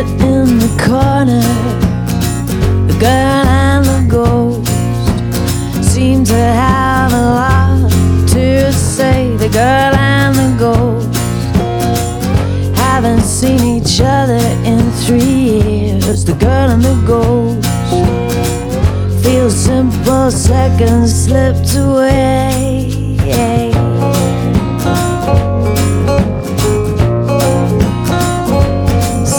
sit in the corner. The girl and the ghost seem to have a lot to say. The girl and the ghost haven't seen each other in 3 years. The girl and the ghost feel simple seconds slipped away.